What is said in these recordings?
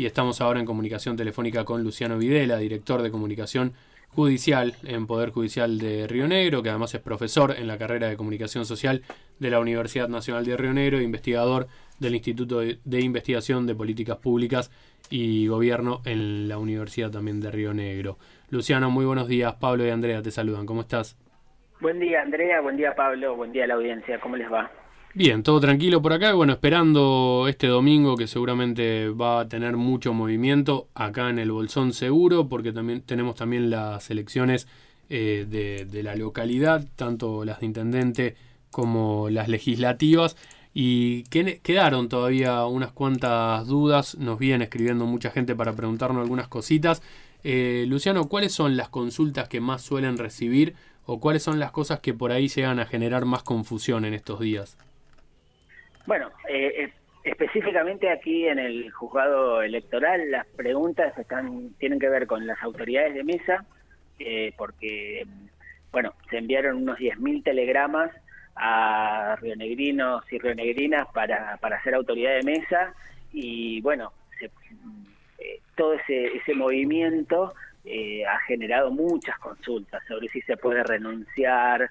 y estamos ahora en comunicación telefónica con Luciano Videla, director de comunicación judicial en Poder Judicial de Río Negro, que además es profesor en la carrera de Comunicación Social de la Universidad Nacional de Río Negro e investigador del Instituto de Investigación de Políticas Públicas y Gobierno en la Universidad también de Río Negro. Luciano, muy buenos días. Pablo y Andrea te saludan. ¿Cómo estás? Buen día, Andrea. Buen día, Pablo. Buen día a la audiencia. ¿Cómo les va? Bien, todo tranquilo por acá. Bueno, esperando este domingo que seguramente va a tener mucho movimiento acá en el Bolsón seguro, porque también tenemos también las elecciones de la localidad, tanto las de intendente como las legislativas. Y quedaron todavía unas cuantas dudas. Nos viene escribiendo mucha gente para preguntarnos algunas cositas. Luciano, ¿cuáles son las consultas que más suelen recibir o cuáles son las cosas que por ahí llegan a generar más confusión en estos días? Bueno, específicamente aquí en el juzgado electoral las preguntas tienen que ver con las autoridades de mesa, porque, bueno, se enviaron unos 10.000 telegramas a rionegrinos y rionegrinas para ser autoridad de mesa y, bueno, todo ese movimiento ha generado muchas consultas sobre si se puede renunciar,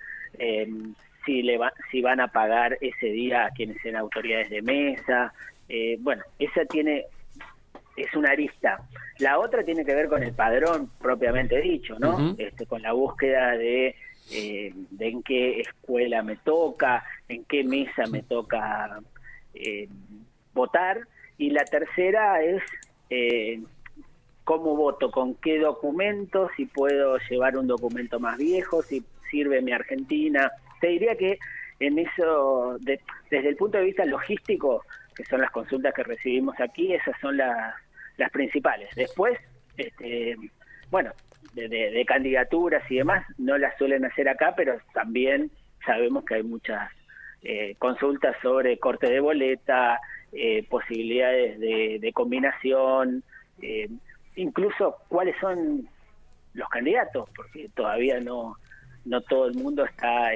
si van a pagar ese día a quienes sean autoridades de mesa. Bueno, esa es una arista. La otra tiene que ver con el padrón propiamente dicho, ¿no? Uh-huh. Con la búsqueda de en qué escuela me toca, en qué mesa me toca votar. Y la tercera es cómo voto, con qué documento, si puedo llevar un documento más viejo, si sirve mi Argentina. Te diría que en eso, desde el punto de vista logístico, que son las consultas que recibimos aquí, esas son las principales. Después, bueno, de candidaturas y demás, no las suelen hacer acá, pero también sabemos que hay muchas consultas sobre corte de boleta, posibilidades de combinación, incluso cuáles son los candidatos, porque todavía no todo el mundo está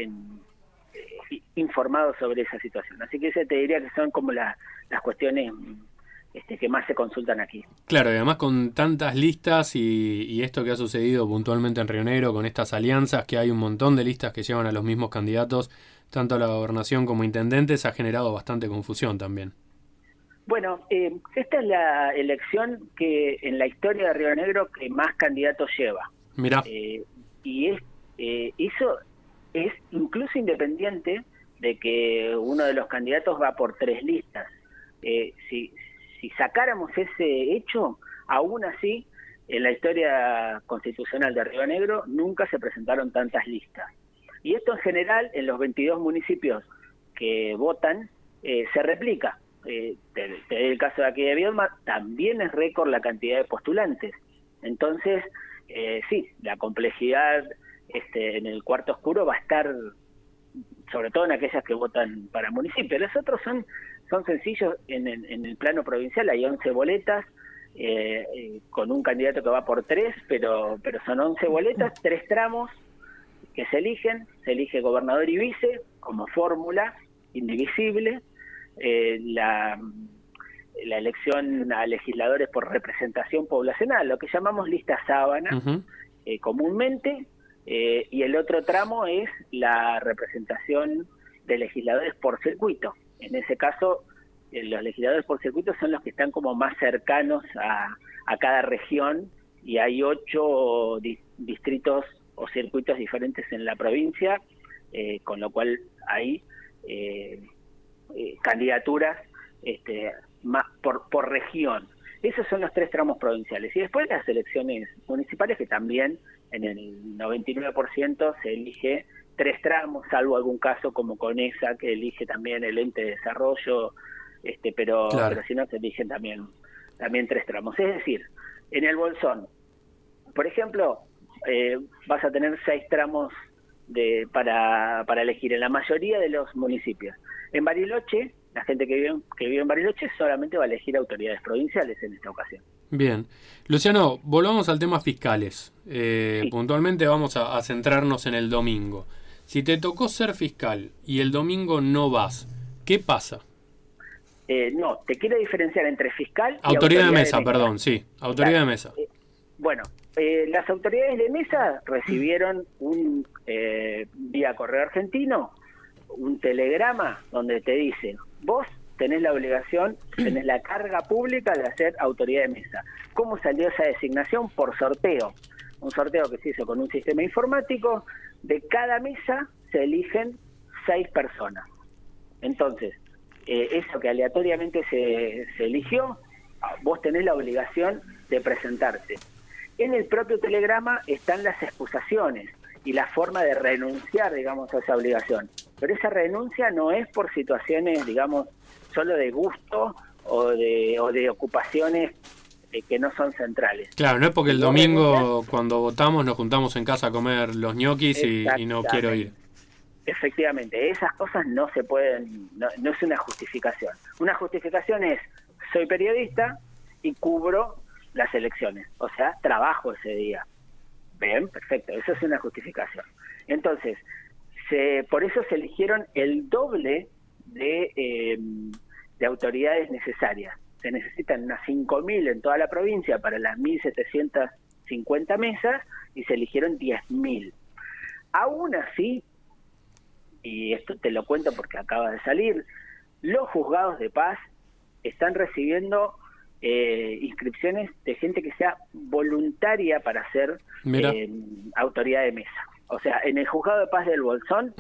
informado sobre esa situación. Así que ese te diría que son como las cuestiones que más se consultan aquí. Claro, y además con tantas listas y esto que ha sucedido puntualmente en Río Negro, con estas alianzas, que hay un montón de listas que llevan a los mismos candidatos, tanto a la gobernación como intendentes, ha generado bastante confusión también. Bueno, esta es la elección que en la historia de Río Negro que más candidatos lleva. Mirá. Y eso es incluso independiente de que uno de los candidatos va por 3 listas. Si sacáramos ese hecho, aún así, en la historia constitucional de Río Negro nunca se presentaron tantas listas. Y esto en general, en los 22 municipios que votan, se replica. Te doy el caso de aquí de Viedma, también es récord la cantidad de postulantes. Entonces, sí, la complejidad en el cuarto oscuro va a estar, sobre todo en aquellas que votan para municipios. Los otros son sencillos en el plano provincial. Hay 11 boletas, con un candidato que va por 3, pero son 11 boletas, 3 tramos que se elige gobernador y vice como fórmula indivisible. La elección a legisladores por representación poblacional, lo que llamamos lista sábana, Uh-huh. Comúnmente, y el otro tramo es la representación de legisladores por circuito. En ese caso, los legisladores por circuito son los que están como más cercanos a cada región, y hay 8 distritos o circuitos diferentes en la provincia, con lo cual hay candidaturas más por región. Esos son los 3 tramos provinciales. Y después las elecciones municipales, que también en el 99% se elige 3 tramos, salvo algún caso como Conesa, que elige también el ente de desarrollo, pero si no se eligen también 3 tramos. Es decir, en el Bolsón, por ejemplo, vas a tener 6 tramos para elegir en la mayoría de los municipios. En Bariloche, la gente que vive en Bariloche solamente va a elegir autoridades provinciales en esta ocasión. Bien. Luciano, volvamos al tema fiscales. Sí. Puntualmente vamos a centrarnos en el domingo. Si te tocó ser fiscal y el domingo no vas, ¿qué pasa? No, te quiero diferenciar entre fiscal y autoridad de mesa, perdón, sí, autoridad de mesa. Bueno, las autoridades de mesa recibieron vía correo argentino un telegrama donde te dice: vos tenés la obligación, tenés la carga pública de hacer autoridad de mesa. ¿Cómo salió esa designación? Por sorteo. Un sorteo que se hizo con un sistema informático. De cada mesa se eligen 6 personas. Entonces, eso que aleatoriamente se eligió, vos tenés la obligación de presentarte. En el propio telegrama están las excusaciones y la forma de renunciar, digamos, a esa obligación. Pero esa renuncia no es por situaciones, digamos, solo de gusto o de ocupaciones que no son centrales. Claro, no es porque el domingo cuando votamos nos juntamos en casa a comer los ñoquis y no quiero ir. Efectivamente, esas cosas no se pueden, no es una justificación. Una justificación es: soy periodista y cubro las elecciones, o sea, trabajo ese día. Bien, perfecto, eso es una justificación. Entonces, por eso se eligieron el doble de autoridades necesarias. Se necesitan unas 5.000 en toda la provincia para las 1.750 mesas y se eligieron 10.000. Aún así, y esto te lo cuento porque acaba de salir, los juzgados de paz están recibiendo inscripciones de gente que sea voluntaria para ser autoridad de mesa. O sea, en el juzgado de paz del Bolsón,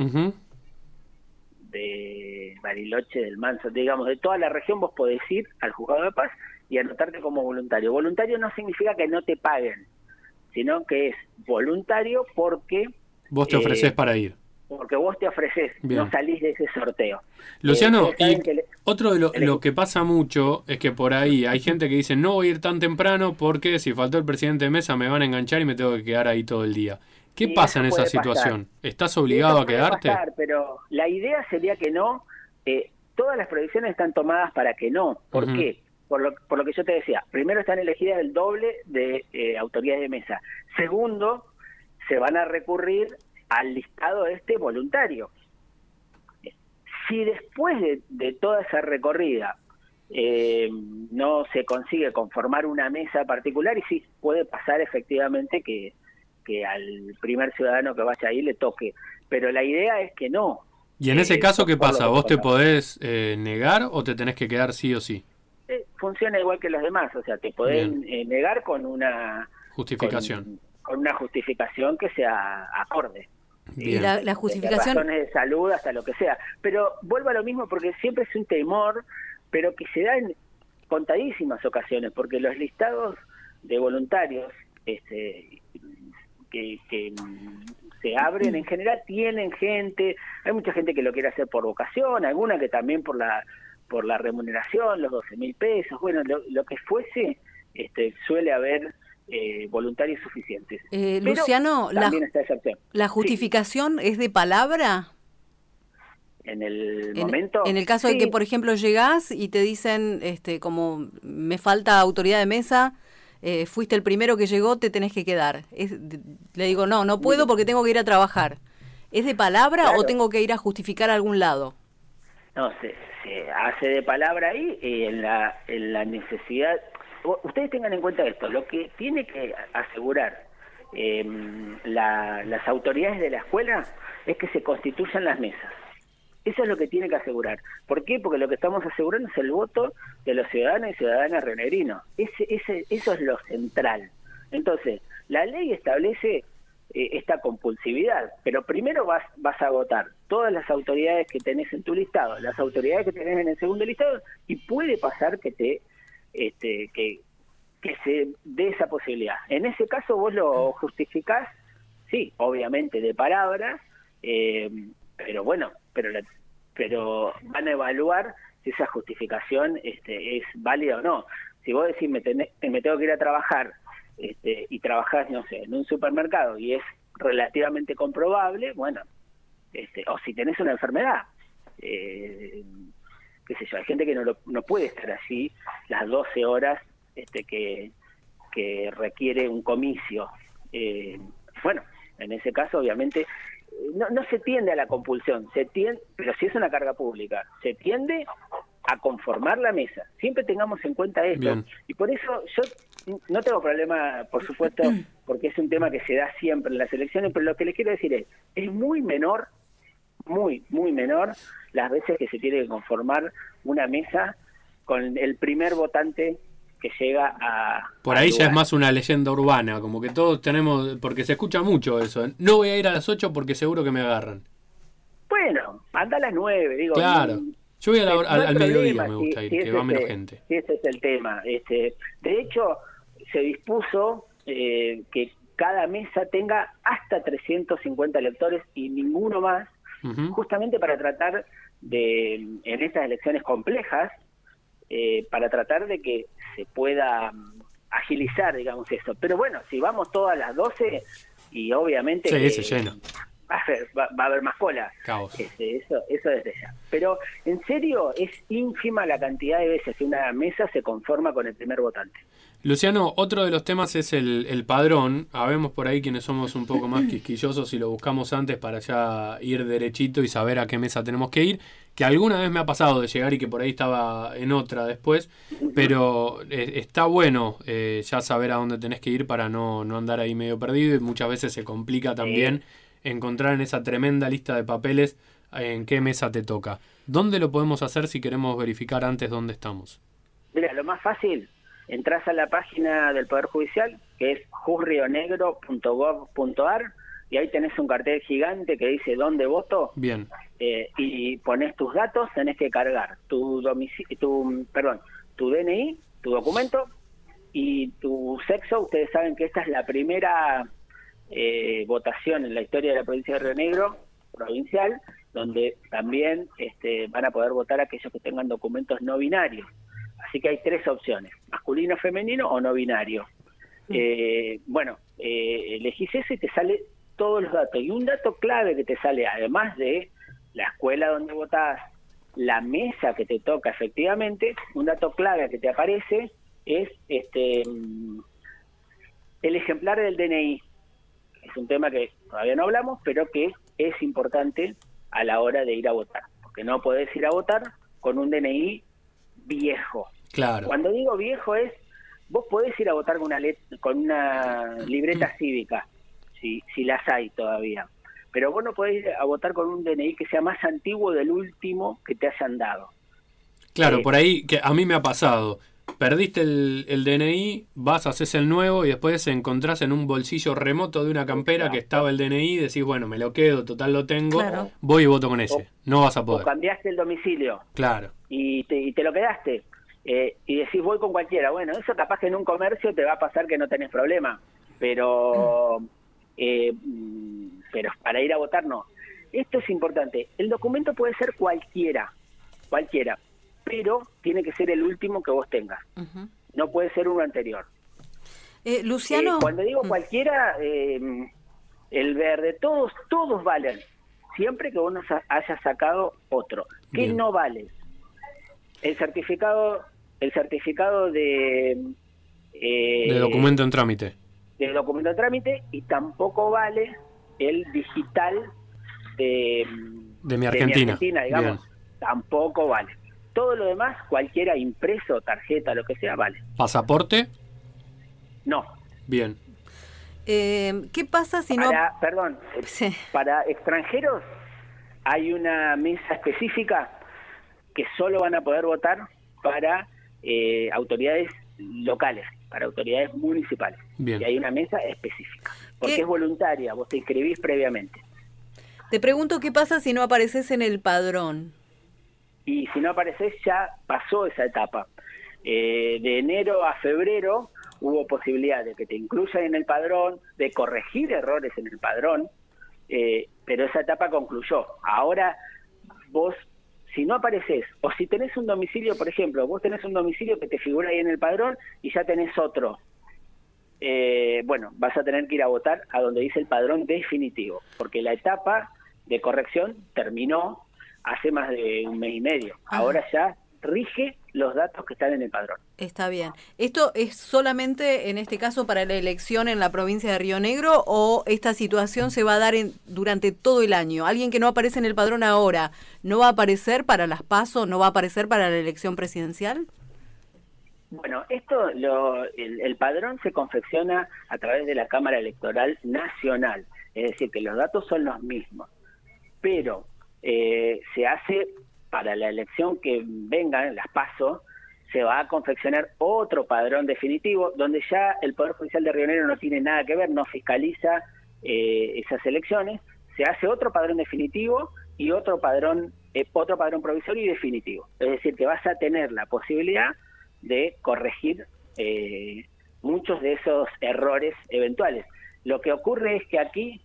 de Bariloche, del Manso, digamos, de toda la región, vos podés ir al juzgado de paz y anotarte como voluntario. Voluntario no significa que no te paguen, sino que es voluntario porque vos te ofreces para ir. Porque vos te ofreces, no salís de ese sorteo. Luciano, otro de lo que pasa mucho es que por ahí hay gente que dice: no voy a ir tan temprano porque si faltó el presidente de mesa me van a enganchar y me tengo que quedar ahí todo el día. ¿Qué pasa en esa situación? ¿Estás obligado a quedarte? Pero la idea sería que no. Todas las proyecciones están tomadas para que no. ¿Por qué? Por lo que yo te decía. Primero, están elegidas el doble de autoridades de mesa. Segundo, se van a recurrir al listado voluntario. Si después de toda esa recorrida no se consigue conformar una mesa particular, y sí, puede pasar efectivamente que al primer ciudadano que vaya ahí le toque, pero la idea es que no. ¿Y en ese caso qué pasa? ¿Vos te podés negar o te tenés que quedar sí o sí? Funciona igual que los demás, o sea, te podés negar con una justificación. Con una justificación que sea acorde. Y la justificación... razones de salud, hasta lo que sea. Pero vuelvo a lo mismo, porque siempre es un temor, pero que se da en contadísimas ocasiones, porque los listados de voluntarios que se abren en general tienen gente, hay mucha gente que lo quiere hacer por vocación, alguna que también por la remuneración, los 12.000 pesos, bueno, lo que fuese, suele haber voluntarios suficientes. Luciano, también está esa opción. ¿La justificación es de palabra? En el momento... En el caso de que, por ejemplo, llegás y te dicen, como me falta autoridad de mesa, fuiste el primero que llegó, te tenés que quedar. Le digo, no puedo porque tengo que ir a trabajar. ¿Es de palabra o tengo que ir a justificar a algún lado? No, se hace de palabra ahí, en la necesidad... Ustedes tengan en cuenta esto, lo que tiene que asegurar las autoridades de la escuela es que se constituyan las mesas. Eso es lo que tiene que asegurar. ¿Por qué? Porque lo que estamos asegurando es el voto de los ciudadanos y ciudadanas rionegrinos. Eso es lo central. Entonces, la ley establece esta compulsividad, pero primero vas a votar todas las autoridades que tenés en tu listado, las autoridades que tenés en el segundo listado, y puede pasar que que se dé esa posibilidad. En ese caso vos lo justificás, sí, obviamente de palabras, pero bueno, pero van a evaluar si esa justificación es válida o no. Si vos decís me tengo que ir a trabajar y trabajás, no sé, en un supermercado y es relativamente comprobable, bueno, o si tenés una enfermedad, qué sé yo, hay gente que no puede estar allí las 12 horas que requiere un comicio. Bueno, en ese caso obviamente no se tiende a la compulsión, pero si es una carga pública, se tiende a conformar la mesa. Siempre tengamos en cuenta esto. Bien. Y por eso yo no tengo problema, por supuesto, porque es un tema que se da siempre en las elecciones, pero lo que les quiero decir es muy menor, muy menor las veces que se tiene que conformar una mesa con el primer votante que llega a... Por ahí ya es más una leyenda urbana, como que todos tenemos, porque se escucha mucho eso. No voy a ir a las 8 porque seguro que me agarran. Bueno, anda a las 9, digo. Claro. Yo voy al mediodía, me gusta ir, que va menos gente. Sí, ese es el tema. De hecho, se dispuso que cada mesa tenga hasta 350 electores y ninguno más, justamente para tratar de, en estas elecciones complejas, para tratar de que se pueda agilizar, digamos, eso. Pero bueno, si vamos todas las 12, y obviamente... Sí, se llena. Va a haber más cola. Caos. Eso desde ya. Pero en serio es ínfima la cantidad de veces que una mesa se conforma con el primer votante. Luciano, otro de los temas es el padrón. Habemos por ahí quienes somos un poco más quisquillosos y lo buscamos antes para ya ir derechito y saber a qué mesa tenemos que ir. Que alguna vez me ha pasado de llegar y que por ahí estaba en otra después. Pero está bueno ya saber a dónde tenés que ir para no andar ahí medio perdido. Y muchas veces se complica también encontrar en esa tremenda lista de papeles en qué mesa te toca. ¿Dónde lo podemos hacer si queremos verificar antes dónde estamos? Mira, lo más fácil, entras a la página del Poder Judicial, que es juzrionegro.gov.ar, y ahí tenés un cartel gigante que dice ¿dónde voto? Bien. Y pones tus datos, tenés que cargar tu DNI, tu documento, y tu sexo. Ustedes saben que esta es la primera votación en la historia de la provincia de Río Negro, provincial, donde también van a poder votar aquellos que tengan documentos no binarios. Así que hay 3 opciones: masculino, femenino o no binario. Elegís eso y te sale todos los datos. Y un dato clave que te sale, además de la escuela donde votás, la mesa que te toca efectivamente, un dato clave que te aparece es el ejemplar del DNI. Es un tema que todavía no hablamos, pero que es importante a la hora de ir a votar, porque no podés ir a votar con un DNI viejo. Claro. Cuando digo viejo vos podés ir a votar con una libreta cívica, si las hay todavía, pero vos no podés ir a votar con un DNI que sea más antiguo del último que te hayan dado. Claro, por ahí, que a mí me ha pasado. Perdiste el DNI, vas, haces el nuevo y después encontrás en un bolsillo remoto de una campera que estaba el DNI y decís, bueno, me lo quedo, total lo tengo, voy y voto con ese. No vas a poder. O cambiaste el domicilio. Claro. Y te lo quedaste. Y decís, voy con cualquiera. Bueno, eso capaz que en un comercio te va a pasar que no tenés problema. Pero para ir a votar no. Esto es importante. El documento puede ser cualquiera, pero tiene que ser el último que vos tengas. No puede ser uno anterior. Luciano. Cuando digo cualquiera, el verde, todos valen, siempre que vos no hayas sacado otro. ¿Qué no vale? El certificado de documento en trámite. De documento en trámite, y tampoco vale el digital de mi Argentina, digamos. Bien. Tampoco vale. Todo lo demás, cualquiera, impreso, tarjeta, lo que sea, vale. ¿Pasaporte? No. Bien. ¿Qué pasa si Perdón, para extranjeros hay una mesa específica que solo van a poder votar para autoridades locales, para autoridades municipales. Bien. Y hay una mesa específica, porque es voluntaria, vos te inscribís previamente. Te pregunto, ¿qué pasa si no apareces en el padrón? Y si no apareces, ya pasó esa etapa. De enero a febrero hubo posibilidad de que te incluyan en el padrón, de corregir errores en el padrón, pero esa etapa concluyó. Ahora vos, si no apareces, o si tenés un domicilio, por ejemplo, vos tenés un domicilio que te figura ahí en el padrón y ya tenés otro, vas a tener que ir a votar a donde dice el padrón definitivo, porque la etapa de corrección terminó hace más de un mes y medio. Ahora ya rige los datos que están en el padrón. Está bien. ¿Esto es solamente en este caso para la elección en la provincia de Río Negro o esta situación se va a dar durante todo el año? ¿Alguien que no aparece en el padrón ahora no va a aparecer para las PASO, no va a aparecer para la elección presidencial? Bueno, el padrón se confecciona a través de la Cámara Electoral Nacional, es decir, que los datos son los mismos, pero se hace para la elección que venga, las PASO, se va a confeccionar otro padrón definitivo, donde ya el Poder Judicial de Río Negro no tiene nada que ver, no fiscaliza esas elecciones, se hace otro padrón definitivo y otro padrón provisorio y definitivo. Es decir, que vas a tener la posibilidad de corregir muchos de esos errores eventuales. Lo que ocurre es que aquí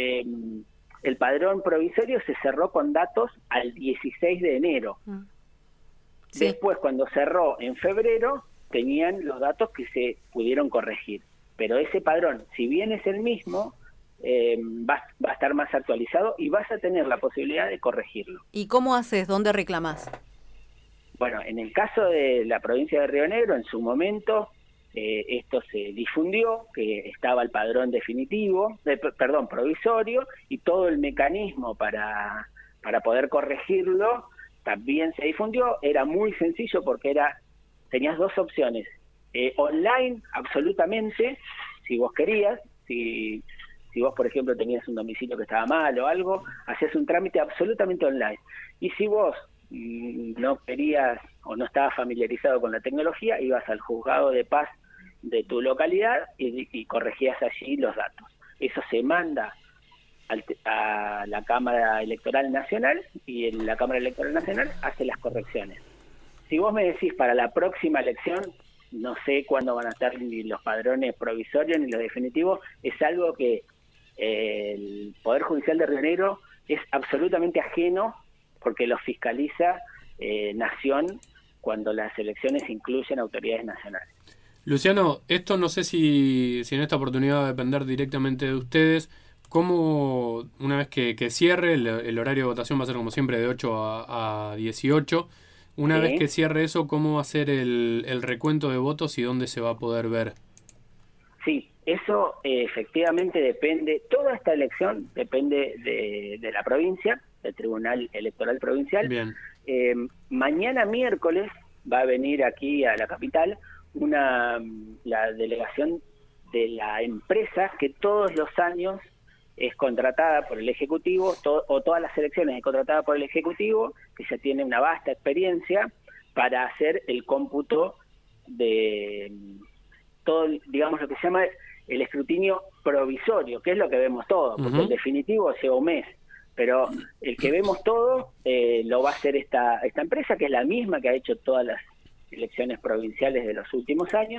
el padrón provisorio se cerró con datos al 16 de enero. Sí. Después, cuando cerró en febrero, tenían los datos que se pudieron corregir. Pero ese padrón, si bien es el mismo, va a estar más actualizado y vas a tener la posibilidad de corregirlo. ¿Y cómo haces? ¿Dónde reclamás? Bueno, en el caso de la provincia de Río Negro, en su momento, esto se difundió, que estaba el padrón definitivo, provisorio, y todo el mecanismo para poder corregirlo también se difundió. Era muy sencillo porque tenías dos opciones, online absolutamente, si vos querías, si vos por ejemplo tenías un domicilio que estaba mal o algo, hacías un trámite absolutamente online, y si vos no querías o no estabas familiarizado con la tecnología, ibas al juzgado de paz de tu localidad y corregías allí los datos. Eso se manda a la Cámara Electoral Nacional y la Cámara Electoral Nacional hace las correcciones. Si vos me decís para la próxima elección, no sé cuándo van a estar ni los padrones provisorios ni los definitivos, es algo que el Poder Judicial de Río Negro es absolutamente ajeno, porque lo fiscaliza Nación cuando las elecciones incluyen autoridades nacionales. Luciano, esto no sé si en esta oportunidad va a depender directamente de ustedes. ¿Cómo, una vez que cierre, el horario de votación va a ser como siempre de 8 a 18, una vez que cierre eso, cómo va a ser el recuento de votos y dónde se va a poder ver? Sí, eso efectivamente depende, toda esta elección depende de la provincia, del Tribunal Electoral Provincial. Bien. Mañana miércoles va a venir aquí a la capital la delegación de la empresa que todos los años es contratada por el Ejecutivo, o todas las elecciones es contratada por el Ejecutivo, que ya tiene una vasta experiencia para hacer el cómputo de todo, digamos, lo que se llama el escrutinio provisorio, que es lo que vemos todo, porque el definitivo lleva un mes, pero el que vemos todo lo va a hacer esta empresa, que es la misma que ha hecho todas las elecciones provinciales de los últimos años,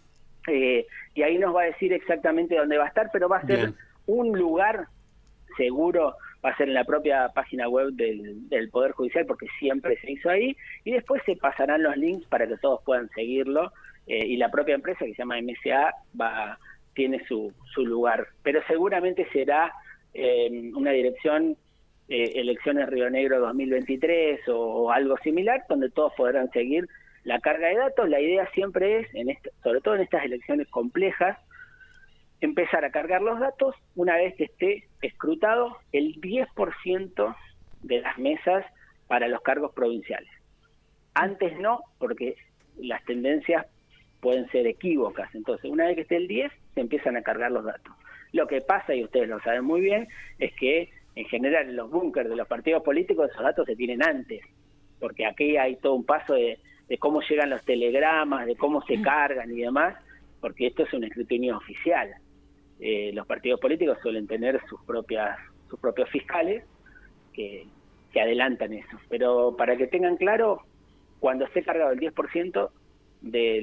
y ahí nos va a decir exactamente dónde va a estar, pero va a ser Bien. Un lugar seguro, va a ser en la propia página web del Poder Judicial, porque siempre se hizo ahí, y después se pasarán los links para que todos puedan seguirlo, y la propia empresa, que se llama MSA, tiene su lugar, pero seguramente será una dirección Elecciones Río Negro 2023 o algo similar, donde todos podrán seguir la carga de datos. La idea siempre es, sobre todo en estas elecciones complejas, empezar a cargar los datos una vez que esté escrutado el 10% de las mesas para los cargos provinciales. Antes no, porque las tendencias pueden ser equívocas. Entonces, una vez que esté el 10, se empiezan a cargar los datos. Lo que pasa, y ustedes lo saben muy bien, es que en general en los búnkers de los partidos políticos esos datos se tienen antes, porque aquí hay todo un paso de cómo llegan los telegramas, de cómo se cargan y demás, porque esto es un escrutinio oficial. Los partidos políticos suelen tener sus propios fiscales que adelantan eso. Pero para que tengan claro, cuando esté cargado el 10% de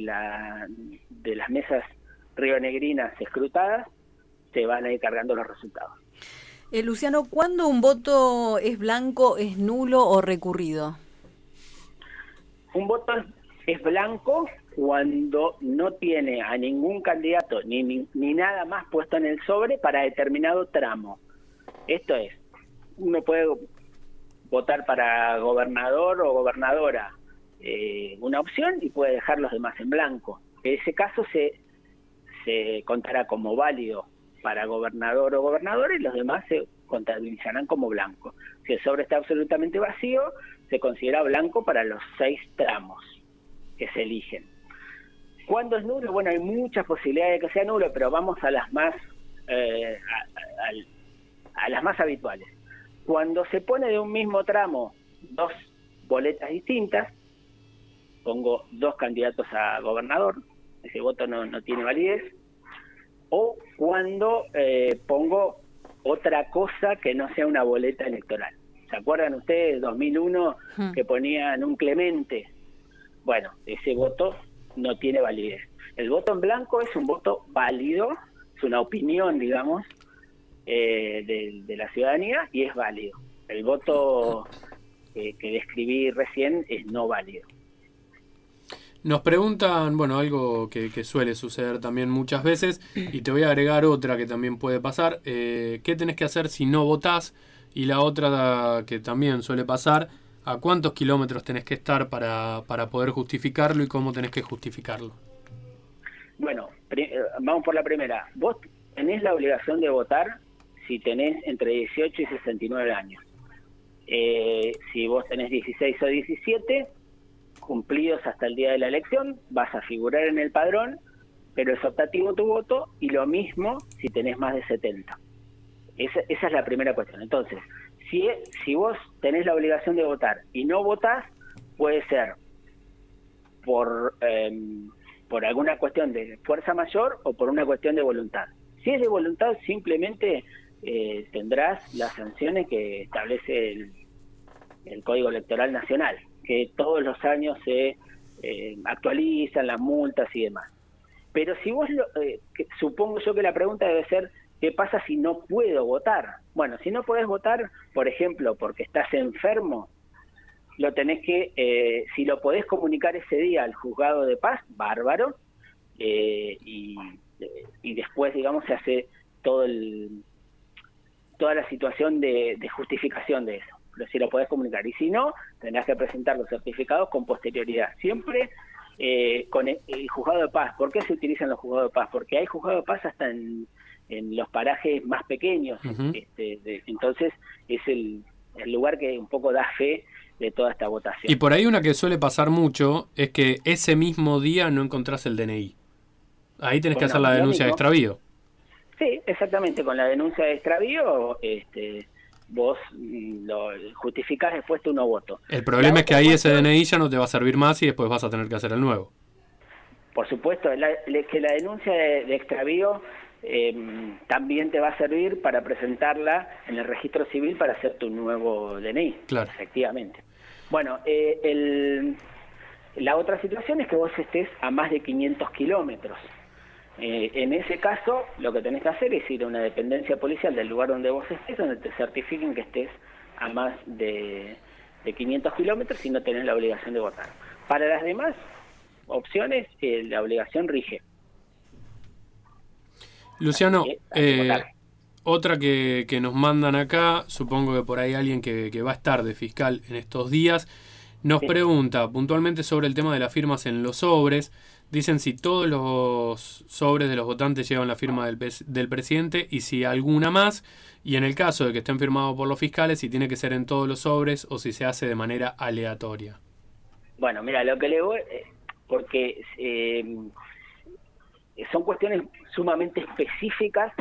las mesas rionegrinas escrutadas, se van a ir cargando los resultados. Luciano, ¿cuándo un voto es blanco, es nulo o recurrido? Un voto es blanco cuando no tiene a ningún candidato ni nada más puesto en el sobre para determinado tramo. Esto es, uno puede votar para gobernador o gobernadora una opción y puede dejar los demás en blanco. En ese caso se contará como válido para gobernador o gobernadora y los demás se contabilizarán como blanco. Si el sobre está absolutamente vacío, se considera blanco para los 6 tramos que se eligen. ¿Cuándo es nulo? Bueno, hay muchas posibilidades de que sea nulo, pero vamos a las más a las más habituales. Cuando se pone de un mismo tramo 2 boletas distintas, pongo 2 candidatos a gobernador, ese voto no tiene validez, o cuando pongo otra cosa que no sea una boleta electoral. ¿Se acuerdan ustedes, 2001, que ponían un Clemente? Bueno, ese voto no tiene validez. El voto en blanco es un voto válido, es una opinión, digamos, de la ciudadanía y es válido. El voto que describí recién es no válido. Nos preguntan, bueno, algo que suele suceder también muchas veces, y te voy a agregar otra que también puede pasar. ¿Qué tenés que hacer si no votás? Y la otra que también suele pasar, ¿a cuántos kilómetros tenés que estar para poder justificarlo y cómo tenés que justificarlo? Bueno, vamos por la primera. Vos tenés la obligación de votar si tenés entre 18 y 69 años. Si vos tenés 16 o 17... cumplidos hasta el día de la elección, vas a figurar en el padrón, pero es optativo tu voto, y lo mismo si tenés más de 70. Esa es la primera cuestión. Entonces, si vos tenés la obligación de votar y no votás, puede ser por alguna cuestión de fuerza mayor o por una cuestión de voluntad. Si es de voluntad, simplemente tendrás las sanciones que establece el Código Electoral Nacional, que todos los años se actualizan las multas y demás. Pero si vos, supongo yo que la pregunta debe ser, ¿qué pasa si no puedo votar? Bueno, si no podés votar, por ejemplo, porque estás enfermo, lo tenés que, si lo podés comunicar ese día al juzgado de paz, bárbaro, y después, digamos, se hace toda la situación de justificación de eso. Pero si lo podés comunicar, y si no, tendrás que presentar los certificados con posterioridad, siempre con el juzgado de paz. ¿Por qué se utilizan los juzgados de paz? Porque hay juzgados de paz hasta en los parajes más pequeños. Entonces es el lugar que un poco da fe de toda esta votación. Y por ahí una que suele pasar mucho es que ese mismo día no encontrás el DNI. Ahí tenés que hacer la denuncia de extravío. Sí, exactamente, con la denuncia de extravío vos lo justificás después tu no voto. El problema es que ahí ese DNI ya no te va a servir más y después vas a tener que hacer el nuevo. Por supuesto, que la denuncia de extravío también te va a servir para presentarla en el registro civil para hacer tu nuevo DNI. Claro. Efectivamente. Bueno, la otra situación es que vos estés a más de 500 kilómetros. En ese caso, lo que tenés que hacer es ir a una dependencia policial del lugar donde vos estés, donde te certifiquen que estés a más de 500 kilómetros y no tenés la obligación de votar. Para las demás opciones, la obligación rige. Luciano, otra que nos mandan acá, supongo que por ahí alguien que va a estar de fiscal en estos días, nos pregunta puntualmente sobre el tema de las firmas en los sobres. Dicen si todos los sobres de los votantes llevan la firma del presidente y si alguna más, y en el caso de que estén firmados por los fiscales, si tiene que ser en todos los sobres o si se hace de manera aleatoria. Bueno, mira, lo que le voy... porque son cuestiones sumamente específicas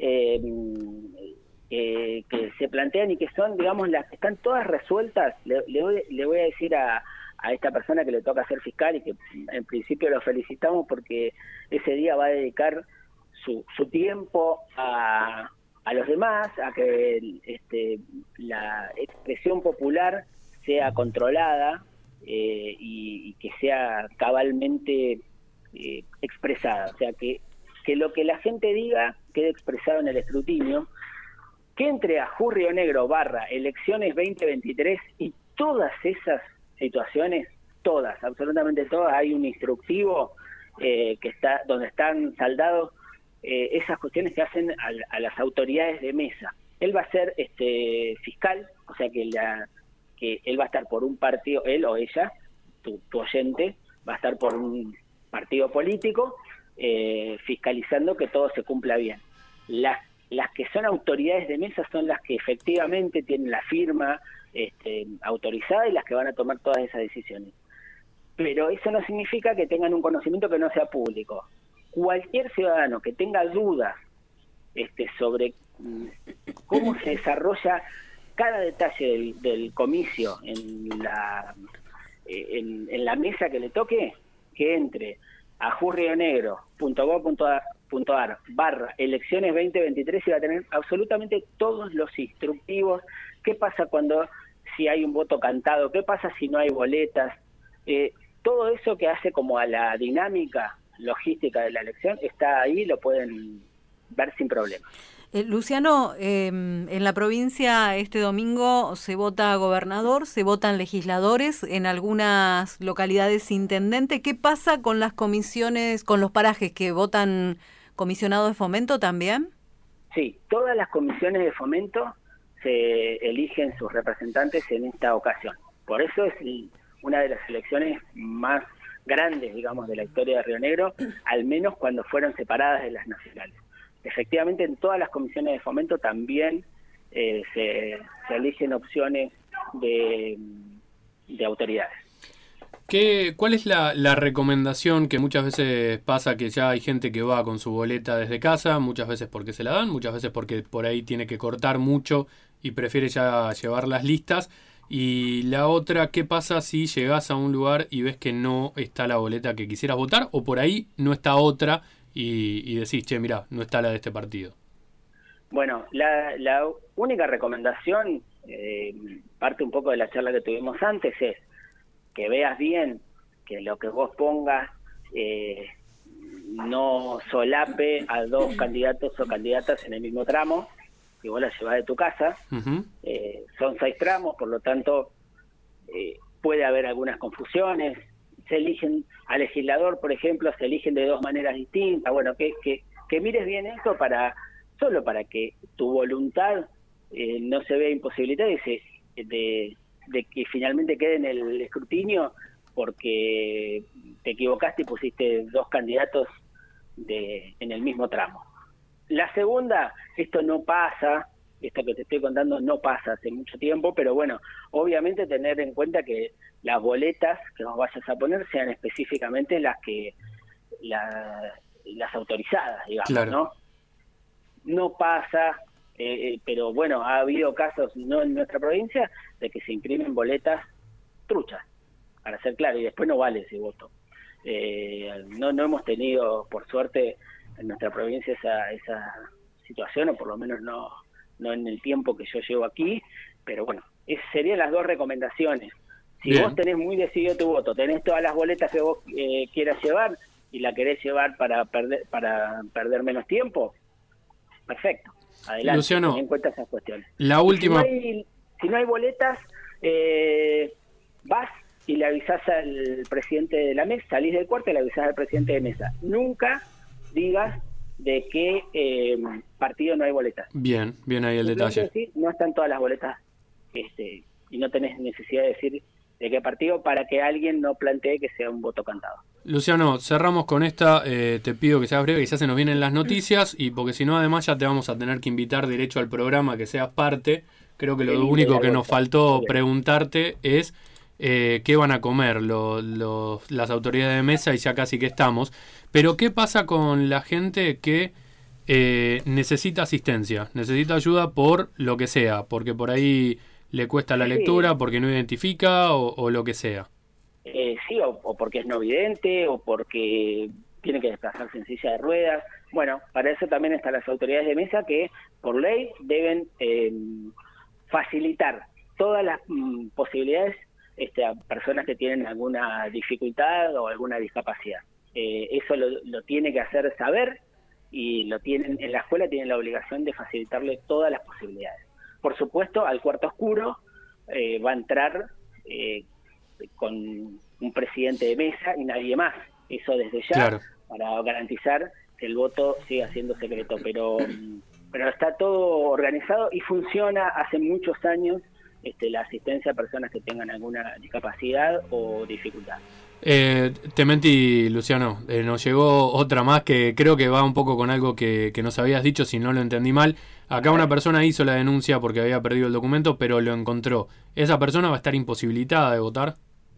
que se plantean y que son, digamos, las que están todas resueltas. Le voy a decir a esta persona que le toca ser fiscal y que en principio lo felicitamos porque ese día va a dedicar su tiempo a los demás, a que la expresión popular sea controlada y que sea cabalmente expresada, o sea que lo que la gente diga quede expresado en el escrutinio, que entre a Río Negro / elecciones 2023 y todas esas situaciones, todas, absolutamente todas, hay un instructivo que está donde están saldados esas cuestiones que hacen a las autoridades de mesa. Él va a ser fiscal, o sea que él va a estar por un partido, él o ella, tu oyente va a estar por un partido político fiscalizando que todo se cumpla bien. Las que son autoridades de mesa son las que efectivamente tienen la firma autorizada y las que van a tomar todas esas decisiones. Pero eso no significa que tengan un conocimiento que no sea público. Cualquier ciudadano que tenga dudas sobre cómo se desarrolla cada detalle del comicio en la mesa que le toque, que entre a jurrionegro.gov.ar/elecciones 2023 y va a tener absolutamente todos los instructivos. ¿Qué pasa si hay un voto cantado? ¿Qué pasa si no hay boletas? Todo eso que hace como a la dinámica logística de la elección está ahí, lo pueden ver sin problema. Luciano, en la provincia este domingo se vota gobernador, se votan legisladores, en algunas localidades intendente. ¿Qué pasa con las comisiones, con los parajes que votan comisionados de fomento también? Sí, todas las comisiones de fomento se eligen sus representantes en esta ocasión. Por eso es una de las elecciones más grandes, digamos, de la historia de Río Negro, al menos cuando fueron separadas de las nacionales. Efectivamente, en todas las comisiones de fomento también se eligen opciones de autoridades. ¿Cuál es la recomendación que muchas veces pasa, que ya hay gente que va con su boleta desde casa, muchas veces porque se la dan, muchas veces porque por ahí tiene que cortar mucho y prefiere ya llevar las listas? Y la otra, ¿qué pasa si llegás a un lugar y ves que no está la boleta que quisieras votar, o por ahí no está otra y decís, che, mirá, no está la de este partido? Bueno, la única recomendación, parte un poco de la charla que tuvimos antes, es que veas bien que lo que vos pongas no solape a dos candidatos o candidatas en el mismo tramo, que vos la llevás de tu casa. Uh-huh. Son 6 tramos, por lo tanto puede haber algunas confusiones. Se eligen al legislador, por ejemplo, se eligen de 2 maneras distintas. Bueno, que mires bien eso solo para que tu voluntad no se vea imposibilitada de que finalmente quede en el escrutinio porque te equivocaste y pusiste 2 candidatos en el mismo tramo. La segunda, esto no pasa, esto que te estoy contando no pasa hace mucho tiempo, pero bueno, obviamente tener en cuenta que las boletas que nos vayas a poner sean específicamente las autorizadas, digamos, claro. ¿no? No pasa, pero bueno, ha habido casos, no en nuestra provincia, de que se imprimen boletas truchas, para ser claro, y después no vale ese voto. No hemos tenido, por suerte, en nuestra provincia esa situación, o por lo menos no en el tiempo que yo llevo aquí, pero bueno, esas serían las 2 recomendaciones. Si Bien. Vos tenés muy decidido tu voto, tenés todas las boletas que vos quieras llevar y la querés llevar para perder menos tiempo, perfecto, adelante. Luciano, ten en cuenta esas cuestiones. La última. Si no hay boletas, vas y le avisás al presidente de la mesa, salís del cuarto y le avisás al presidente de mesa. Nunca digas de qué partido no hay boletas. Bien ahí el detalle. Decir, no están todas las boletas y no tenés necesidad de decir de qué partido para que alguien no plantee que sea un voto cantado. Luciano, cerramos con esta, te pido que seas breve, que ya se nos vienen las noticias, y porque si no además ya te vamos a tener que invitar derecho al programa, que seas parte. Creo que lo único que nos faltó preguntarte es qué van a comer las autoridades de mesa, y ya casi que estamos. Pero ¿qué pasa con la gente que necesita asistencia, necesita ayuda por lo que sea? Porque por ahí le cuesta la lectura, porque no identifica o lo que sea. Sí, o porque es no vidente, o porque tiene que desplazarse en silla de ruedas. Bueno, para eso también están las autoridades de mesa que por ley deben facilitar todas las posibilidades a personas que tienen alguna dificultad o alguna discapacidad. Eso lo tiene que hacer saber, y lo tienen en la escuela, tienen la obligación de facilitarle todas las posibilidades. Por supuesto, al cuarto oscuro va a entrar con un presidente de mesa y nadie más. Eso desde ya, claro, para garantizar que el voto siga siendo secreto. Pero está todo organizado y funciona hace muchos años la asistencia a personas que tengan alguna discapacidad o dificultad. Te mentí, Luciano. Nos llegó otra más que creo que va un poco con algo que nos habías dicho, si no lo entendí mal. Acá una persona hizo la denuncia porque había perdido el documento, pero lo encontró. ¿Esa persona va a estar imposibilitada de votar?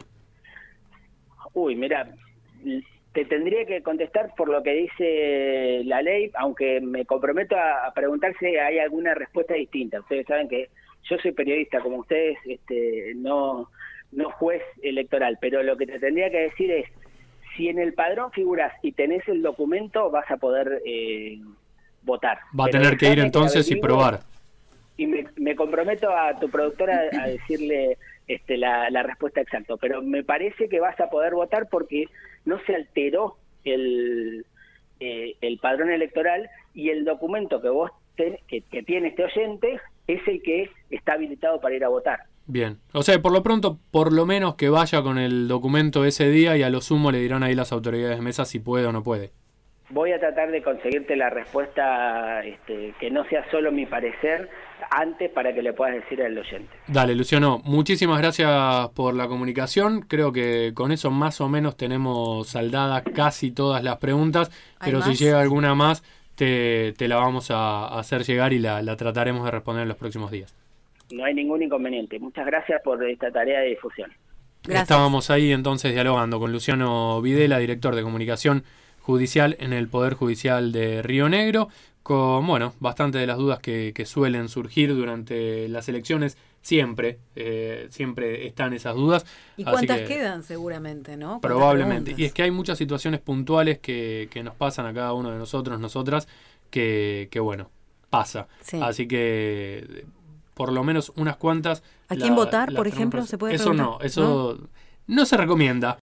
Uy, mira, te tendría que contestar por lo que dice la ley, aunque me comprometo a preguntar si hay alguna respuesta distinta. Ustedes saben que yo soy periodista, como ustedes, no juez electoral, pero lo que te tendría que decir es, si en el padrón figuras y tenés el documento, vas a poder votar. Va a tener que ir entonces y probar. Y me comprometo a tu productora a decirle la respuesta exacta, pero me parece que vas a poder votar porque no se alteró el padrón electoral, y el documento que vos que tiene este oyente es el que está habilitado para ir a votar. Bien, o sea, por lo pronto, por lo menos que vaya con el documento ese día, y a lo sumo le dirán ahí las autoridades de mesa si puede o no puede. Voy a tratar de conseguirte la respuesta, que no sea solo mi parecer, antes, para que le puedas decir al oyente. Dale, Luciano, muchísimas gracias por la comunicación. Creo que con eso más o menos tenemos saldadas casi todas las preguntas, pero si llega alguna más, te la vamos a hacer llegar y la trataremos de responder en los próximos días. No hay ningún inconveniente. Muchas gracias por esta tarea de difusión. Gracias. Estábamos ahí entonces dialogando con Luciano Videla, director de comunicación judicial en el Poder Judicial de Río Negro, con bastante de las dudas que suelen surgir durante las elecciones. Siempre están esas dudas. ¿Y cuántas quedan seguramente, no? Probablemente. Y es que hay muchas situaciones puntuales que nos pasan a cada uno de nosotros, nosotras, que pasa. Sí. Así que por lo menos unas cuantas. ¿A quién votar, por ejemplo? ¿Se puede preguntar? Eso no se recomienda.